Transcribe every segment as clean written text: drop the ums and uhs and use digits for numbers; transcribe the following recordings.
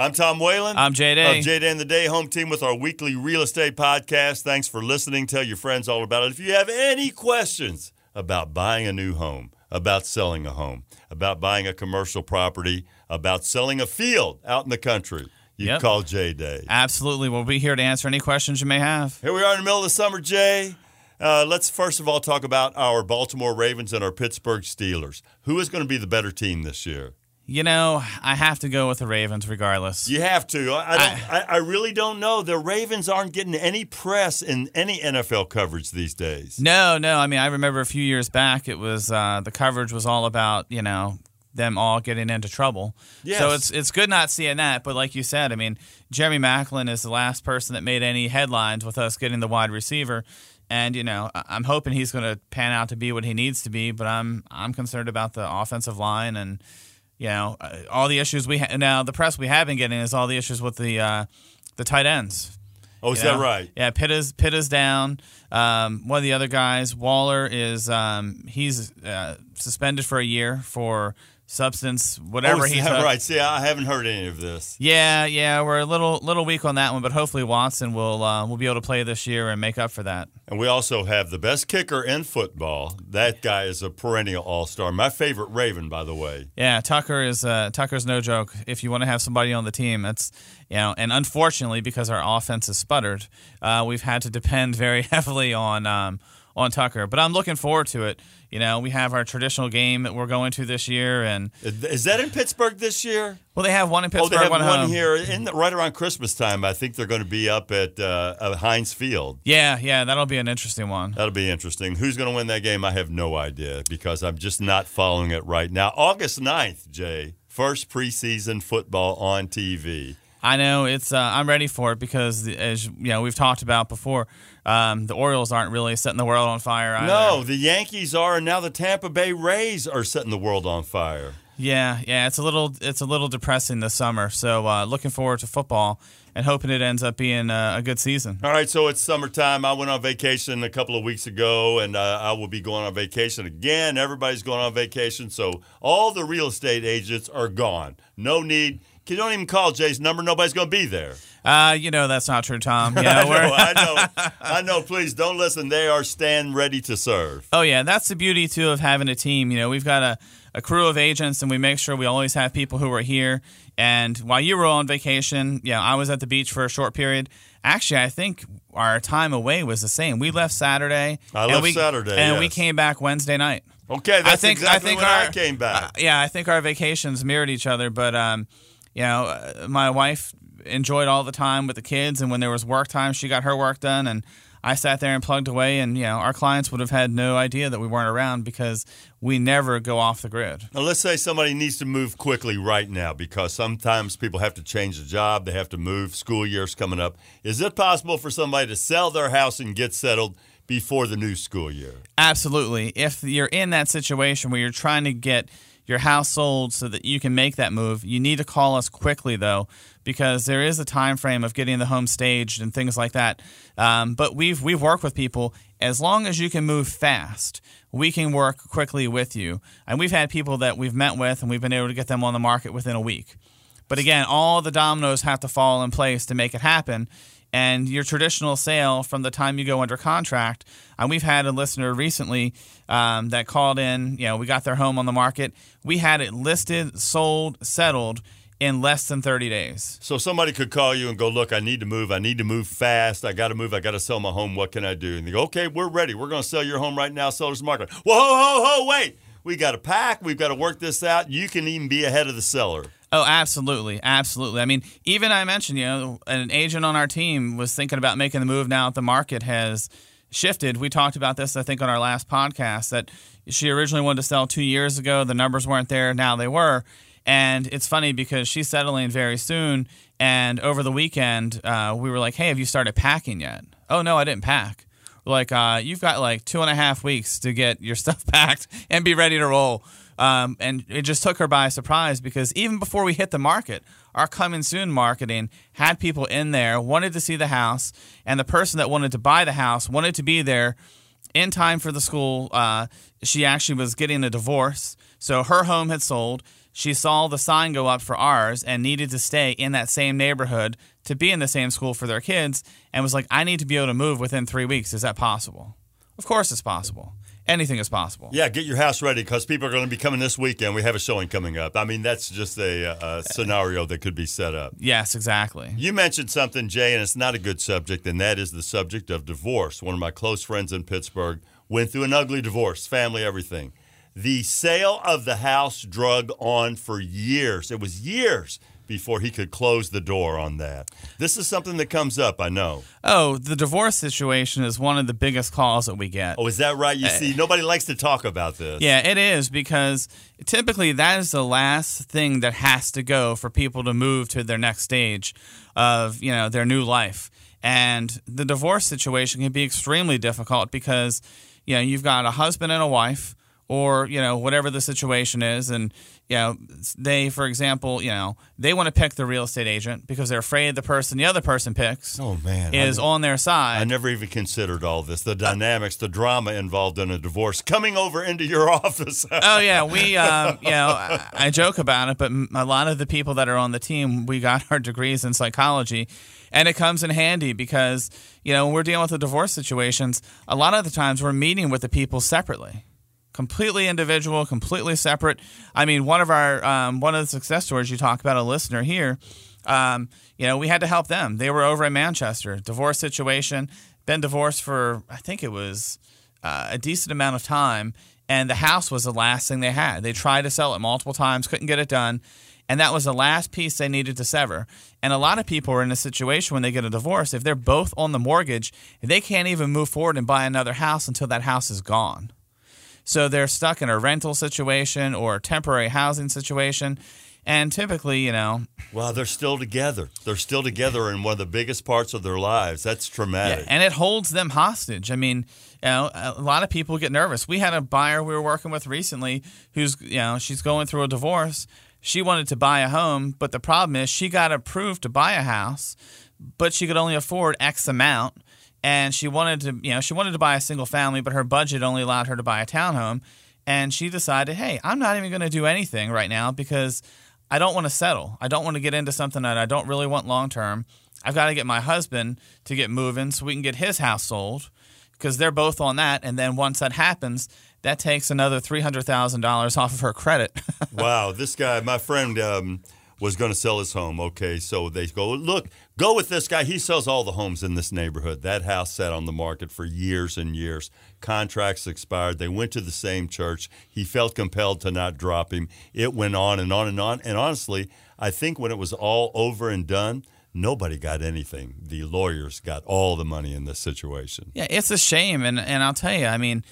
I'm Tom Whalen. I'm Jay Day. Of Jay Day and the Day Home Team with our weekly real estate podcast. Thanks for listening. Tell your friends all about it. If you have any questions about buying a new home, about selling a home, about buying a commercial property, about selling a field out in the country, you can call Jay Day. Absolutely. We'll be here to answer any questions you may have. Here we are in the middle of the summer, Jay. Let's first of all talk about our Baltimore Ravens and our Pittsburgh Steelers. Who is going to be the better team this year? You know, I have to go with the Ravens regardless. You have to. I really don't know. The Ravens aren't getting any press in any NFL coverage these days. No. I mean, I remember a few years back, it was the coverage was all about, them all getting into trouble. Yes. So it's good not seeing that. But like you said, I mean, Jeremy Maclin is the last person that made any headlines with us getting the wide receiver. And, I'm hoping he's going to pan out to be what he needs to be. But I'm concerned about the offensive line and, all the issues we have. Now, the press we have been getting is all the issues with the tight ends. Oh, is that right? Yeah, Pitt is down. One of the other guys, Waller, is he's suspended for a year for substance, whatever he took. Right. See, I haven't heard any of this. Yeah, we're a little weak on that one, but hopefully Watson will be able to play this year and make up for that. And we also have the best kicker in football. That guy is a perennial all-star. My favorite Raven, by the way. Yeah, Tucker's no joke. If you want to have somebody on the team, that's and unfortunately because our offense has sputtered, we've had to depend very heavily on Tucker. But I'm looking forward to it. We have our traditional game that we're going to this year, and is that in Pittsburgh this year? Well, they have one in Pittsburgh. They have one home. here right around Christmas time. I think they're going to be up at Heinz Field. Yeah, that'll be an interesting one. That'll be interesting. Who's going to win that game? I have no idea because I'm just not following it right now. August 9th, Jay, first preseason football on TV. I know it's. I'm ready for it because, as we've talked about before, the Orioles aren't really setting the world on fire either. No, the Yankees are, and now the Tampa Bay Rays are setting the world on fire. Yeah, it's a little depressing this summer. So looking forward to football and hoping it ends up being a good season. All right, so it's summertime. I went on vacation a couple of weeks ago, and I will be going on vacation again. Everybody's going on vacation, so all the real estate agents are gone. No need. You don't even call Jay's number. Nobody's going to be there. That's not true, Tom. I know. Please don't listen. They are stand ready to serve. Oh, yeah. That's the beauty, too, of having a team. We've got a crew of agents, and we make sure we always have people who are here. And while you were on vacation, I was at the beach for a short period. Actually, I think our time away was the same. We left Saturday. Saturday, and we came back Wednesday night. Okay, that's exactly when I came back. I think our vacations mirrored each other, but my wife enjoyed all the time with the kids, and when there was work time, she got her work done, and I sat there and plugged away, and our clients would have had no idea that we weren't around because we never go off the grid. Now, let's say somebody needs to move quickly right now because sometimes people have to change the job, they have to move, school year's coming up. Is it possible for somebody to sell their house and get settled before the new school year? Absolutely. If you're in that situation where you're trying to get your house sold so that you can make that move, you need to call us quickly, though, because there is a time frame of getting the home staged and things like that. But we've worked with people. As long as you can move fast, we can work quickly with you. And we've had people that we've met with, and we've been able to get them on the market within a week. But again, all the dominoes have to fall in place to make it happen. And your traditional sale from the time you go under contract, and we've had a listener recently that called in, we got their home on the market. We had it listed, sold, settled in less than 30 days. So somebody could call you and go, look, I need to move fast. I got to move. I got to sell my home. What can I do? And they go, okay, we're ready. We're going to sell your home right now, seller's market. Whoa, wait. We got to pack. We've got to work this out. You can even be ahead of the seller. Oh, absolutely. I mean, even I mentioned, an agent on our team was thinking about making the move now that the market has shifted. We talked about this, I think, on our last podcast, that she originally wanted to sell 2 years ago. The numbers weren't there. Now they were. And it's funny because she's settling very soon. And over the weekend, we were like, hey, have you started packing yet? Oh, no, I didn't pack. We're like, you've got like 2.5 weeks to get your stuff packed and be ready to roll. And it just took her by surprise because even before we hit the market, our coming soon marketing had people in there, wanted to see the house, and the person that wanted to buy the house wanted to be there in time for the school. She actually was getting a divorce, so her home had sold. she saw the sign go up for ours and needed to stay in that same neighborhood to be in the same school for their kids, and was like, I need to be able to move within 3 weeks. Is that possible? Of course it's possible. Anything is possible. Yeah, get your house ready because people are going to be coming this weekend. We have a showing coming up. I mean, that's just a scenario that could be set up. Yes, exactly. You mentioned something, Jay, and it's not a good subject, and that is the subject of divorce. One of my close friends in Pittsburgh went through an ugly divorce, family, everything. The sale of the house drug on for years. It was years before he could close the door on that. This is something that comes up, I know. Oh, the divorce situation is one of the biggest calls that we get. Oh, is that right? You see, nobody likes to talk about this. Yeah, it is, because typically that is the last thing that has to go for people to move to their next stage of, their new life. And the divorce situation can be extremely difficult because, you've got a husband and a wife, or, whatever the situation is. And, they, for example, they want to pick the real estate agent because they're afraid the other person picks is on their side. I never even considered all this, the dynamics, the drama involved in a divorce coming over into your office. Oh, yeah. We, I joke about it, but a lot of the people that are on the team, we got our degrees in psychology. And it comes in handy because, when we're dealing with the divorce situations, a lot of the times we're meeting with the people separately. Completely individual, completely separate. I mean, one of the success stories you talk about, a listener here, we had to help them. They were over in Manchester, divorce situation, been divorced for, I think it was a decent amount of time, and the house was the last thing they had. They tried to sell it multiple times, couldn't get it done, and that was the last piece they needed to sever. And a lot of people are in a situation when they get a divorce, if they're both on the mortgage, they can't even move forward and buy another house until that house is gone. So they're stuck in a rental situation or a temporary housing situation. And typically, Well, they're still together. They're still together in one of the biggest parts of their lives. That's traumatic. Yeah, and it holds them hostage. I mean, a lot of people get nervous. We had a buyer we were working with recently who's, she's going through a divorce. She wanted to buy a home, but the problem is she got approved to buy a house, but she could only afford X amount. And she wanted to buy a single family, but her budget only allowed her to buy a townhome. And she decided, hey, I'm not even going to do anything right now because I don't want to settle. I don't want to get into something that I don't really want long term. I've got to get my husband to get moving so we can get his house sold because they're both on that. And then once that happens, that takes another $300,000 off of her credit. Wow. This guy, my friend, was going to sell his home. Okay, so they go with this guy. He sells all the homes in this neighborhood. That house sat on the market for years and years. Contracts expired. They went to the same church. He felt compelled to not drop him. It went on and on and on. And honestly, I think when it was all over and done, nobody got anything. The lawyers got all the money in this situation. Yeah, it's a shame. And I'll tell you, I mean,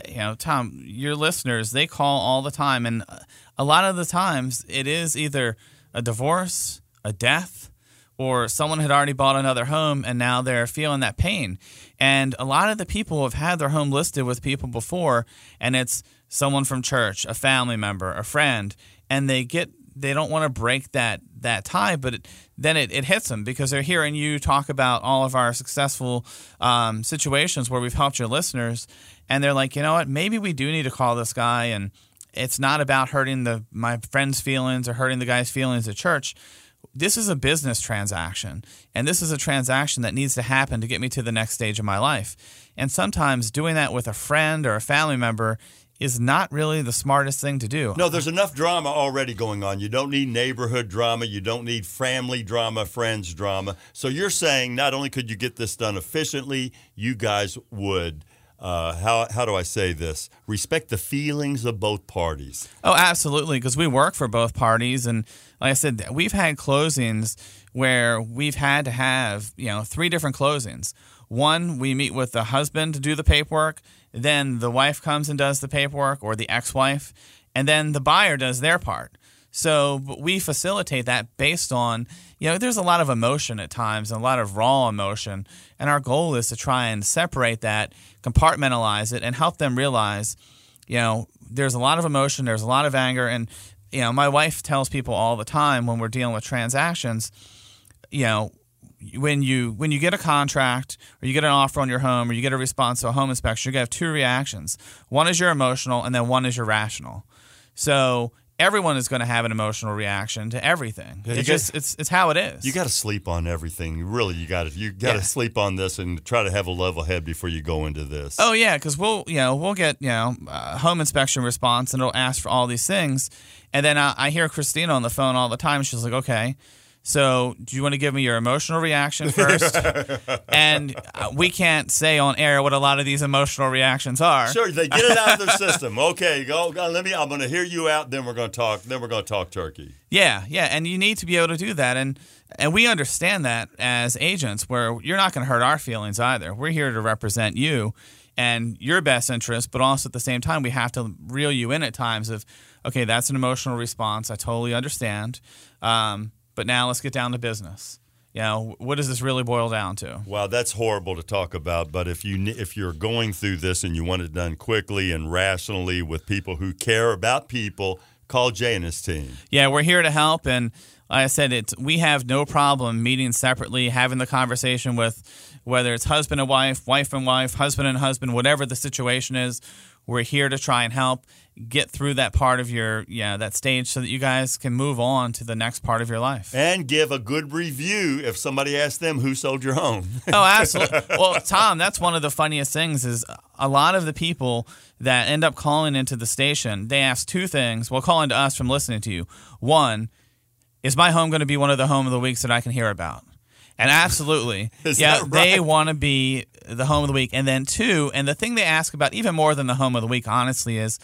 Tom, your listeners, they call all the time. And a lot of the times it is either a divorce, a death, or someone had already bought another home and now they're feeling that pain. And a lot of the people have had their home listed with people before, and it's someone from church, a family member, a friend, and they don't want to break that tie, but then it hits them because they're hearing you talk about all of our successful situations where we've helped your listeners, and they're like, you know what, maybe we do need to call this guy, and it's not about hurting my friend's feelings or hurting the guy's feelings at church. This is a business transaction, and this is a transaction that needs to happen to get me to the next stage of my life. And sometimes doing that with a friend or a family member is not really the smartest thing to do. No, there's enough drama already going on. You don't need neighborhood drama. You don't need family drama, friends drama. So you're saying not only could you get this done efficiently, you guys would how do I say this? Respect the feelings of both parties. Oh, absolutely, because we work for both parties. And like I said, we've had closings where we've had to have, 3 different closings. One, we meet with the husband to do the paperwork. Then the wife comes and does the paperwork, or the ex-wife. And then the buyer does their part. So we facilitate that based on, there's a lot of emotion at times, and a lot of raw emotion. And our goal is to try and separate that, compartmentalize it, and help them realize, there's a lot of emotion, there's a lot of anger. And, my wife tells people all the time when we're dealing with transactions, when you get a contract or you get an offer on your home or you get a response to a home inspection, you're going to have 2 reactions. One is your emotional, and then one is your rational. So everyone is going to have an emotional reaction to everything. Yeah, It's how it is. You got to sleep on everything. Really, you got to sleep on this and try to have a level head before you go into this. Oh yeah, because we'll get home inspection response, and it'll ask for all these things, and then I hear Christina on the phone all the time. She's like, okay, so do you want to give me your emotional reaction first? And we can't say on air what a lot of these emotional reactions are. Sure, they get it out of their system. Okay, go. I'm going to hear you out. Then we're going to talk. Then we're going to talk turkey. Yeah, and you need to be able to do that, and we understand that as agents, where you're not going to hurt our feelings either. We're here to represent you and your best interest, but also at the same time, we have to reel you in at times of, okay, that's an emotional response. I totally understand. But now let's get down to business. What does this really boil down to? Wow, that's horrible to talk about. But if you're going through this and you want it done quickly and rationally with people who care about people, call Jay and his team. Yeah, we're here to help. And like I said, we have no problem meeting separately, having the conversation with whether it's husband and wife and wife, husband and husband, whatever the situation is. We're here to try and help get through that part of that stage so that you guys can move on to the next part of your life. And give a good review if somebody asks them who sold your home. Oh, absolutely. Well, Tom, that's one of the funniest things is a lot of the people that end up calling into the station, they ask two things. Well, calling to us from listening to you. One, is my home going to be one of the home of the weeks that I can hear about? And absolutely. That right? They want to be the home of the week. And then two, and the thing they ask about even more than the home of the week, honestly, is,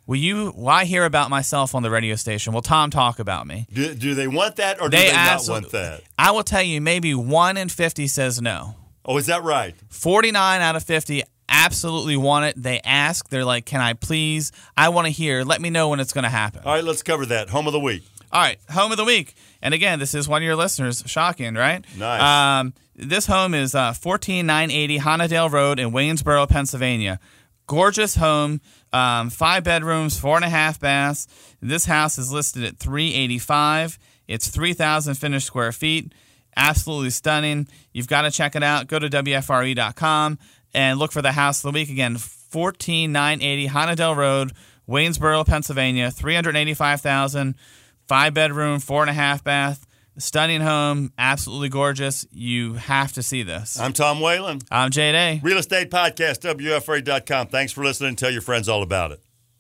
why hear about myself on the radio station? Will Tom talk about me? Do they want that or do they not want that? I will tell you, maybe 1 in 50 says no. Oh, is that right? 49 out of 50 absolutely want it. They ask. They're like, can I please? I want to hear. Let me know when it's going to happen. All right, let's cover that. Home of the week. All right, home of the week. And again, this is one of your listeners. Shocking, right? Nice. This home is 14980 Honnadale Road in Waynesboro, Pennsylvania. Gorgeous home, 5 bedrooms, 4.5 baths. This house is listed at $385,000. It's 3,000 finished square feet. Absolutely stunning. You've got to check it out. Go to WFRE.com and look for the house of the week. Again, 14980 Honnadale Road, Waynesboro, Pennsylvania. $385,000. 5 bedroom, 4.5 bath, stunning home, absolutely gorgeous. You have to see this. I'm Tom Whalen. I'm Jay Day. Real Estate Podcast, WFRA.com. Thanks for listening. Tell your friends all about it.